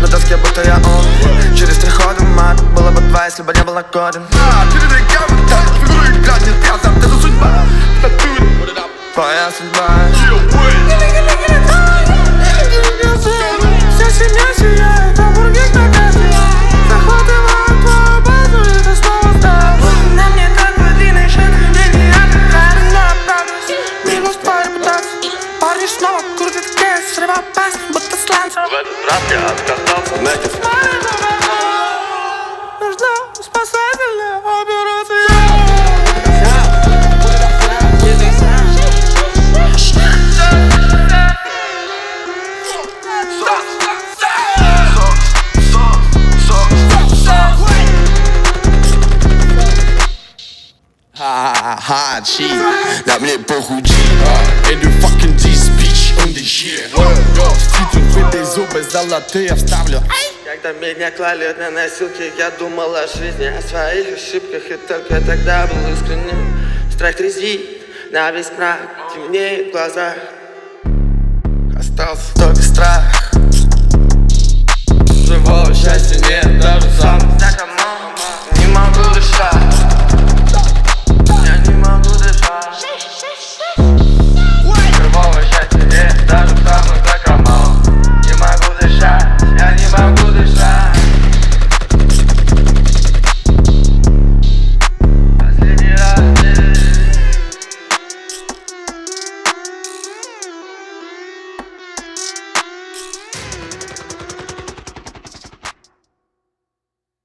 на доске, будто я он. Через 3 хода мат, было бы 2, если бы не был накоден. Перед так, фигуру играть, нет, я сам, это судьба. Твоя судьба. Вся семья сияет, а бургер на карте. Захватывает твою базу, и ты снова сдашь. На мне такой длинный шаг, и мне не отдыхать. Но оправдываюсь, минус по репутации. Парни снова крутят кейс, срывал пас, будто сланцы. В этот раз я отказался. Нужна спасательная операция. Ха-ха-ха, чи, на мне похуй, чи. Иду fucking D-speech on this shit. Выбей зубы золотые, вставлю. Когда меня клали на носилки, я думал о жизни, о своих ошибках, и только тогда был искренним. Страх трезвит на весь мрак, темнеет в глазах. Остался только страх.